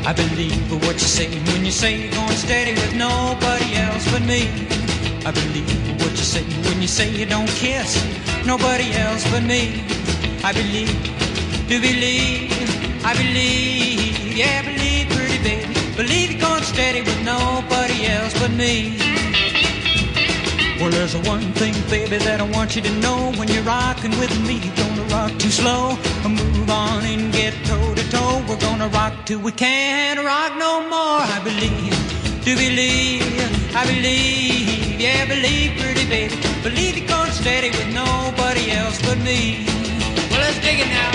I believe what you say when you say you're going steady with nobody else but me. I believe what you say when you say you don't kiss nobody else but me. I believe, do believe, I believe, yeah, believe, pretty baby. Believe you're going steady with nobody else but me. Well, there's one thing, baby, that I want you to know. When you're rocking with me, you're gonna rock too slow. Move on and get toe to toe. We're gonna rock till we can't rock no more. I believe, do believe, I believe, yeah, believe, pretty baby. Believe you're going steady with nobody else but me. Well, let's dig it now.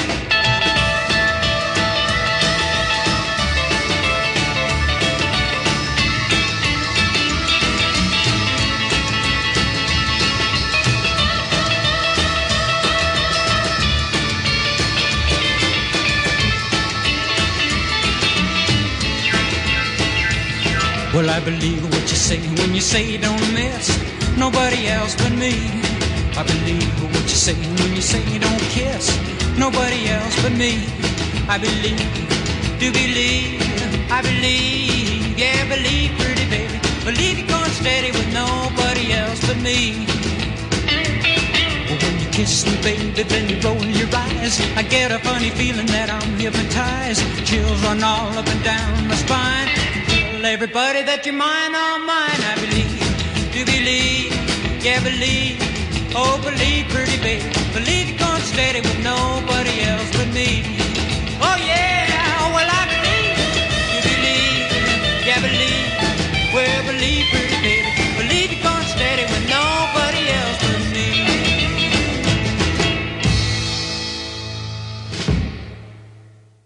Well, I believe what you say when you say you don't miss nobody else but me. I believe what you say when you say you don't kiss nobody else but me. I believe, do believe, I believe, yeah, believe, pretty baby. Believe you're going steady with nobody else but me. Well, when you kiss me, baby, then you roll your eyes. I get a funny feeling that I'm hypnotized. Chills run all up and down my spine. Everybody that you're mine, all mine. I believe, do believe, yeah, believe, oh, believe, pretty baby. Believe you're going steady with no